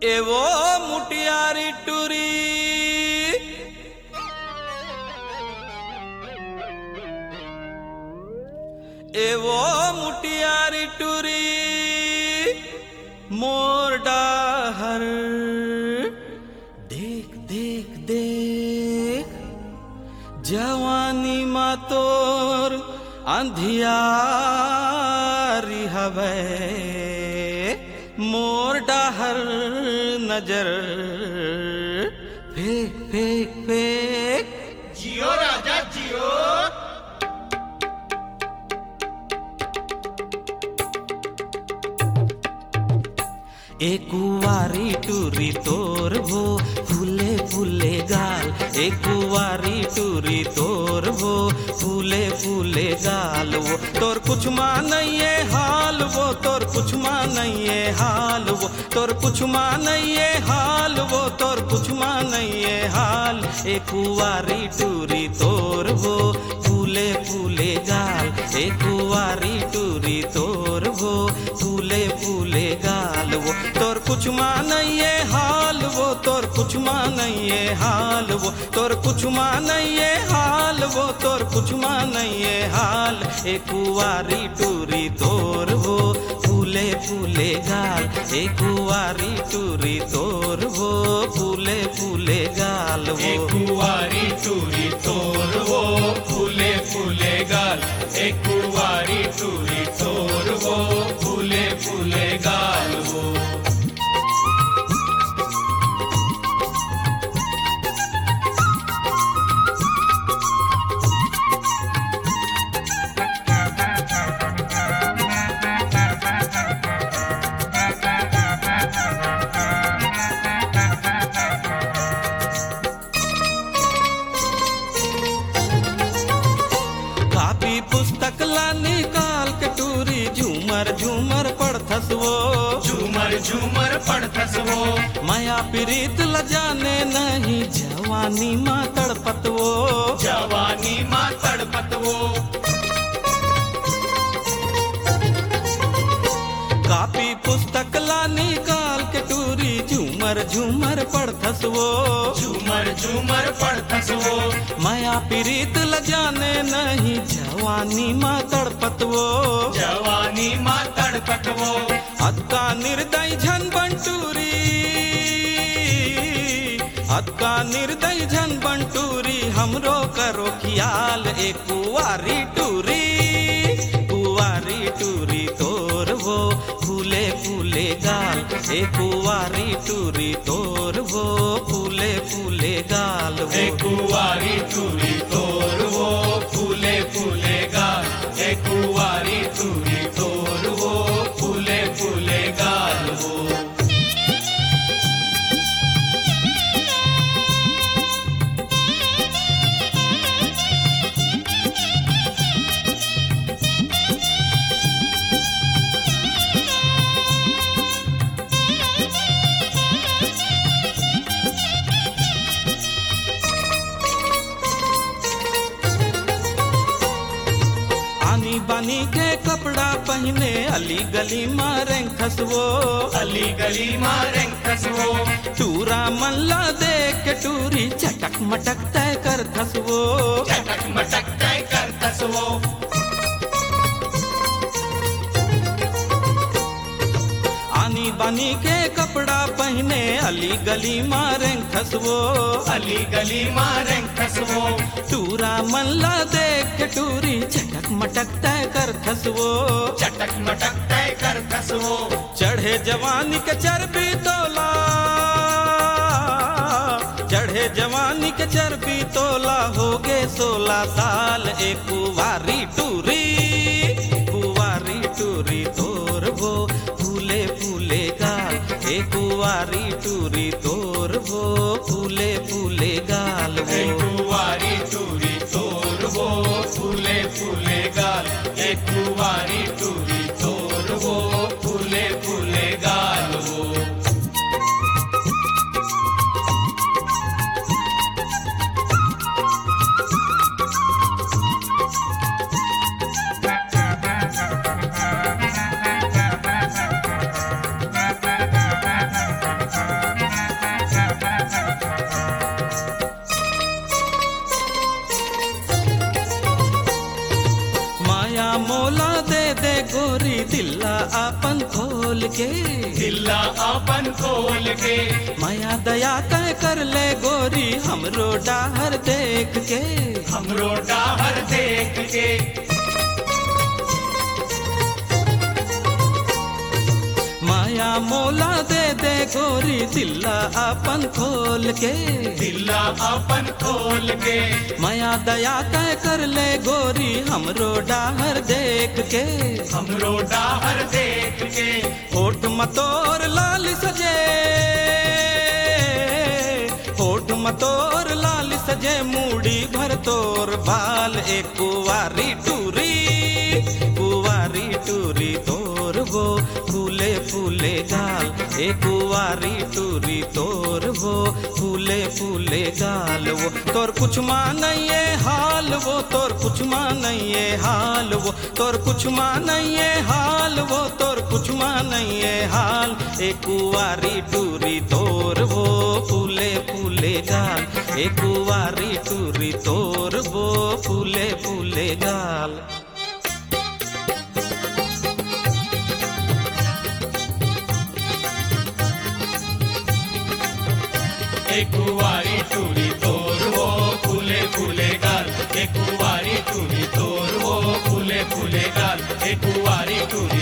एवो मुटियारी टूरी एवो मुटियारी टूरी मोर डाहर देख देख देख जवानी मा तोर अंधियारी हवे मोर डाहर नजर फेंक फेंक फेंक जियो राजा जियो। एक कुवारी टूरी तोर वो फूले फूले गाल एक कुवारी टूरी तोर वो फूले फूले गाल वो तोर कुछ मानिए हाल वो तोर कुछ मानिए हाल वो तोर कुछ मानिए हाल वो तोर कुछ मानिए हाल एक कुवारी टूरी तोर वो फूले फूले गाल एक कुवारी टूरी तोर वो फूले फूले गाल वो तोर कुछ मानिए हाल वो तोर कुछ मानिए हाल वो तोर कुछ मानिए हाल वो तोर कुछ मानिए हाल एक कुवारी टूरी तोर वो फूले फूले गाल एक कुवारी टूरी तोर वो फूले फूले गाल वो एक कुवारी टूरी तोर वो फूले फूले गाल एक कुवारी टूरी तोर वो फूले फूले गाल वो। पुस्तक ला निकाल के टूरी झूमर झूमर पढ़थस वो झूमर झूमर पढ़थस वो माया प्रीत ल जाने नहीं जवानी माँ तड़पत वो जवानी माँ तड़पत वो। कापी पुस्तक ला निकाल के टूरी झूमर झूमर पढ़थस वो झूमर झूमर पढ़थस वो माया प्रीत ल जाने नहीं जवानी माँ तड़पत वो जवानी माँ तड़पत वो। अतका निर्दय झन बंटूरी अतका निर्दय झन बंटूरी हमरो करो ख्याल एक कुवारी टूरी तोर वो फूले फूले गाल एक कुवारी टूरी तोर वो फूले फूले गाल वो एक कुवारी टूरी तोर वो फूले फूले गाल एक कुवारी टूरी तोर वो फूले फूले गाल वो। बानी के कपड़ा पहने अली गली मारें खसवो अली गली मारें खसवो टूरा मल्ला देख के टूरी चटक मटक तय कर थसवो चटक मटक तय कर थसवो। आनी बानी के कपड़ा पहने अली गली मारें खसवो अली गली मारें खसवो टूरा मल्ला देख के टूरी चटक मटक तय कर थसवो चटक मटक तय कर थसवो। चढ़े जवानी के चर्बी तोला चढ़े जवानी के चर्बी तोला हो गे 16 साल एक कुवारी टूरी तोर वो फूले फूले गाल एक कुवारी टूरी तोर वो फूले फूले गाल वो एक कुवारी टूरी तोर वो फूले फूले गाल एक कुवारी टूरी तोर वो फूले फूले गाल वो। दिल्ला आपन खोल के, दिल्ला आपन खोल के, माया दया कह कर ले गोरी हमरो डाहर देख के, हमरो डाहर देख के। माया मोला दे दे गोरी दिल्ला आपन खोल के, दिल्ला आपन खोल के, माया दया कह कर ले गोरी हमरो डाहर देख के, हमरो डाहर देख के। होठ मतोर लाल सजे, होठ मतोर लाल सजे, मूड़ी भर तोर बाल, एक कुवारी टूरी, कुवारी टूरी तोर वो फूले फूले गाल, एक कुवारी टूरी तोर वो फूले फूले गाल। वो तोर कुछ मानइये हाल, वो तोर कुछ मानइये हाल, वो तोर कुछ मानइये हाल, वो तोर कुछ मानइये हाल, एक कुवारी टूरी तोर वो फूले फूले गाल, एक कुवारी टूरी तोर वो फूले फूले गाल। एक कुवारी टूरी तोर वो फूले फूले गाल, एक कुवारी टूरी तोर वो फूले फूले गाल, एक कुवारी टूरी